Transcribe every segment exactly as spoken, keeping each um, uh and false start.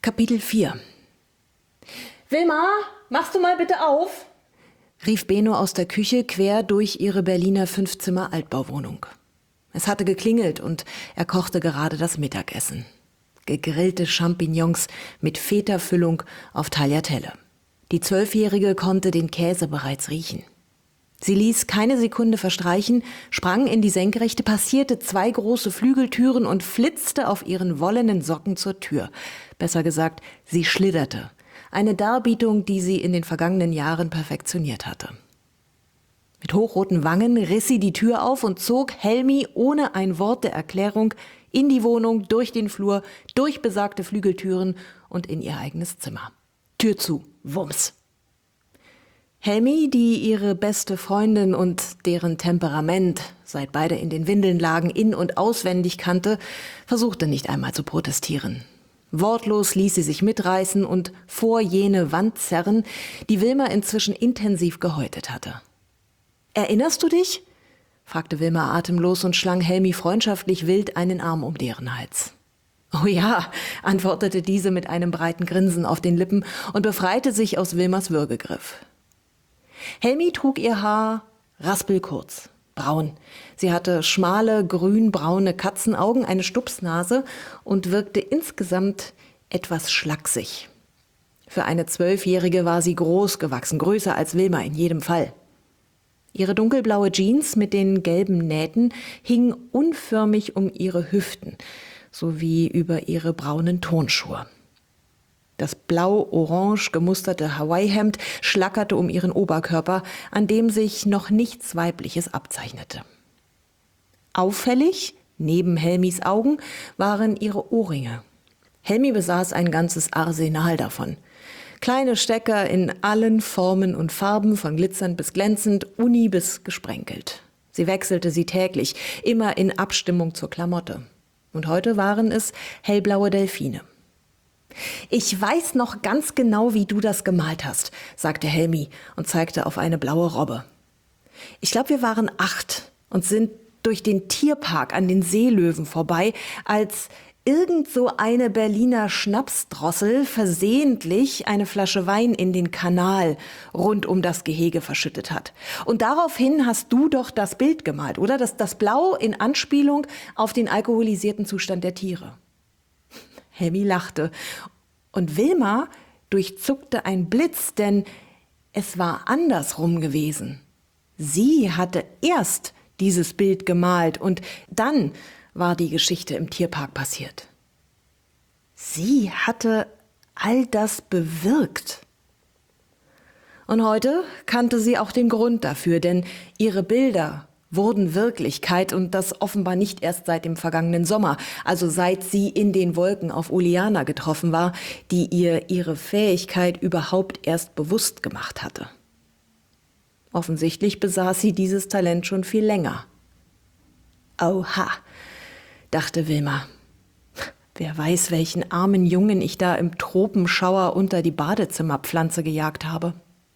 Kapitel vier. »Wilma, machst du mal bitte auf?« rief Benno aus der Küche quer durch ihre Berliner Fünfzimmer-Altbauwohnung. Es hatte geklingelt und er kochte gerade das Mittagessen. Gegrillte Champignons mit Feta-Füllung auf Tagliatelle. Die Zwölfjährige konnte den Käse bereits riechen. Sie ließ keine Sekunde verstreichen, sprang in die Senkrechte, passierte zwei große Flügeltüren und flitzte auf ihren wollenen Socken zur Tür. Besser gesagt, sie schlitterte. Eine Darbietung, die sie in den vergangenen Jahren perfektioniert hatte. Mit hochroten Wangen riss sie die Tür auf und zog Helmi ohne ein Wort der Erklärung in die Wohnung, durch den Flur, durch besagte Flügeltüren und in ihr eigenes Zimmer. Tür zu, Wumms. Helmi, die ihre beste Freundin und deren Temperament, seit beide in den Windeln lagen, in- und auswendig kannte, versuchte nicht einmal zu protestieren. Wortlos ließ sie sich mitreißen und vor jene Wand zerren, die Wilma inzwischen intensiv gehäutet hatte. »Erinnerst du dich?« fragte Wilma atemlos und schlang Helmi freundschaftlich wild einen Arm um deren Hals. »Oh ja«, antwortete diese mit einem breiten Grinsen auf den Lippen und befreite sich aus Wilmas Würgegriff. Helmi trug ihr Haar raspelkurz, braun. Sie hatte schmale, grünbraune Katzenaugen, eine Stupsnase und wirkte insgesamt etwas schlaksig. Für eine Zwölfjährige war sie groß gewachsen, größer als Wilma in jedem Fall. Ihre dunkelblaue Jeans mit den gelben Nähten hing unförmig um ihre Hüften sowie über ihre braunen Turnschuhe. Das blau-orange gemusterte Hawaii-Hemd schlackerte um ihren Oberkörper, an dem sich noch nichts Weibliches abzeichnete. Auffällig, neben Helmis Augen, waren ihre Ohrringe. Helmi besaß ein ganzes Arsenal davon. Kleine Stecker in allen Formen und Farben, von glitzernd bis glänzend, uni bis gesprenkelt. Sie wechselte sie täglich, immer in Abstimmung zur Klamotte. Und heute waren es hellblaue Delfine. »Ich weiß noch ganz genau, wie du das gemalt hast«, sagte Helmi und zeigte auf eine blaue Robbe. »Ich glaube, wir waren acht und sind durch den Tierpark an den Seelöwen vorbei, als irgend so eine Berliner Schnapsdrossel versehentlich eine Flasche Wein in den Kanal rund um das Gehege verschüttet hat. Und daraufhin hast du doch das Bild gemalt, oder? Das, das Blau in Anspielung auf den alkoholisierten Zustand der Tiere.« Helmi lachte und Wilma durchzuckte ein Blitz, denn es war andersrum gewesen. Sie hatte erst dieses Bild gemalt und dann war die Geschichte im Tierpark passiert. Sie hatte all das bewirkt. Und heute kannte sie auch den Grund dafür, denn ihre Bilder wurden Wirklichkeit und das offenbar nicht erst seit dem vergangenen Sommer, also seit sie in den Wolken auf Uliana getroffen war, die ihr ihre Fähigkeit überhaupt erst bewusst gemacht hatte. Offensichtlich besaß sie dieses Talent schon viel länger. Oha, dachte Wilma. Wer weiß, welchen armen Jungen ich da im Tropenschauer unter die Badezimmerpflanze gejagt habe.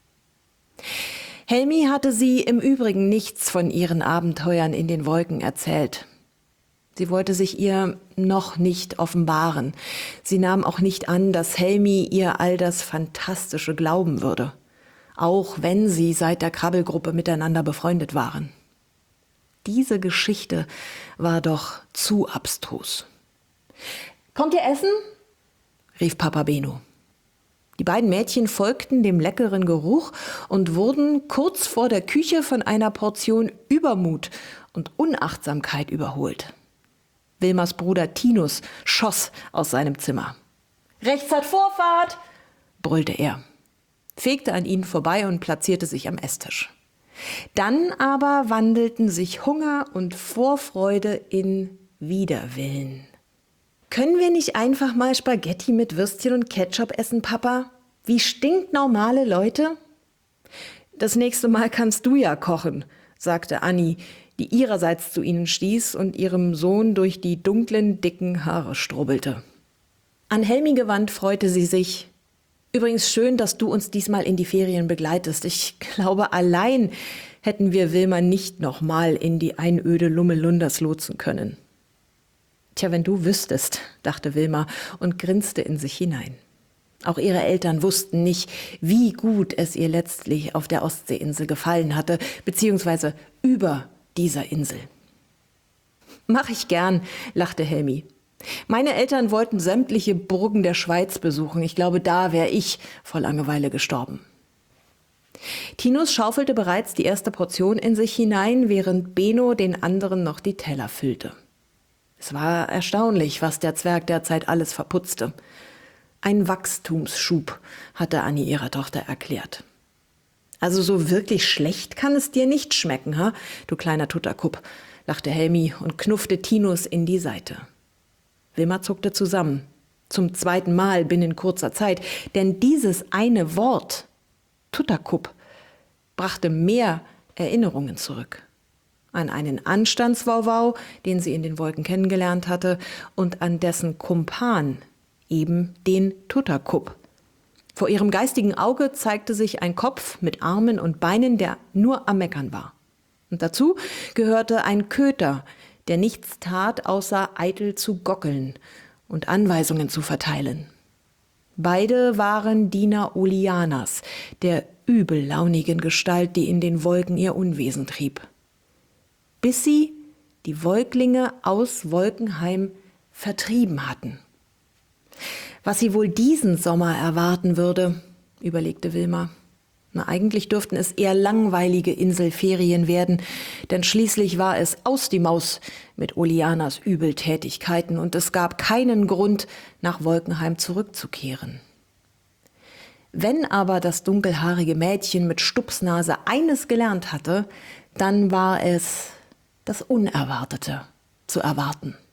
Helmi hatte sie im Übrigen nichts von ihren Abenteuern in den Wolken erzählt. Sie wollte sich ihr noch nicht offenbaren. Sie nahm auch nicht an, dass Helmi ihr all das Fantastische glauben würde, auch wenn sie seit der Krabbelgruppe miteinander befreundet waren. Diese Geschichte war doch zu abstrus. »Kommt ihr essen?« rief Papa Benno. Die beiden Mädchen folgten dem leckeren Geruch und wurden kurz vor der Küche von einer Portion Übermut und Unachtsamkeit überholt. Wilmas Bruder Tinus schoss aus seinem Zimmer. »Rechts hat Vorfahrt«, brüllte er, fegte an ihnen vorbei und platzierte sich am Esstisch. Dann aber wandelten sich Hunger und Vorfreude in Widerwillen. »Können wir nicht einfach mal Spaghetti mit Würstchen und Ketchup essen, Papa? Wie stinknormale Leute?« »Das nächste Mal kannst du ja kochen«, sagte Anni, die ihrerseits zu ihnen stieß und ihrem Sohn durch die dunklen, dicken Haare strubbelte. An Helmi gewandt freute sie sich. »Übrigens schön, dass du uns diesmal in die Ferien begleitest. Ich glaube, allein hätten wir Wilma nicht noch mal in die Einöde Lummelunders lotsen können.« Tja, wenn du wüsstest, dachte Wilma und grinste in sich hinein. Auch ihre Eltern wussten nicht, wie gut es ihr letztlich auf der Ostseeinsel gefallen hatte, beziehungsweise über dieser Insel. »Mach ich gern«, lachte Helmi. »Meine Eltern wollten sämtliche Burgen der Schweiz besuchen. Ich glaube, da wäre ich vor Langeweile gestorben.« Tinus schaufelte bereits die erste Portion in sich hinein, während Benno den anderen noch die Teller füllte. Es war erstaunlich, was der Zwerg derzeit alles verputzte. Ein Wachstumsschub, hatte Annie ihrer Tochter erklärt. »Also so wirklich schlecht kann es dir nicht schmecken, ha, du kleiner Tutterkupp«, lachte Helmi und knuffte Tinus in die Seite. Wilma zuckte zusammen, zum zweiten Mal binnen kurzer Zeit, denn dieses eine Wort, Tutterkupp, brachte mehr Erinnerungen zurück. An einen Anstandswauwau, den sie in den Wolken kennengelernt hatte, und an dessen Kumpan, eben den Tutterkupp. Vor ihrem geistigen Auge zeigte sich ein Kopf mit Armen und Beinen, der nur am Meckern war. Und dazu gehörte ein Köter, der nichts tat, außer eitel zu gockeln und Anweisungen zu verteilen. Beide waren Diener Olianas, der übellaunigen Gestalt, die in den Wolken ihr Unwesen trieb. Bis sie die Wolklinge aus Wolkenheim vertrieben hatten. Was sie wohl diesen Sommer erwarten würde, überlegte Wilma. Na, eigentlich dürften es eher langweilige Inselferien werden, denn schließlich war es aus die Maus mit Olianas Übeltätigkeiten und es gab keinen Grund, nach Wolkenheim zurückzukehren. Wenn aber das dunkelhaarige Mädchen mit Stupsnase eines gelernt hatte, dann war es, das Unerwartete zu erwarten.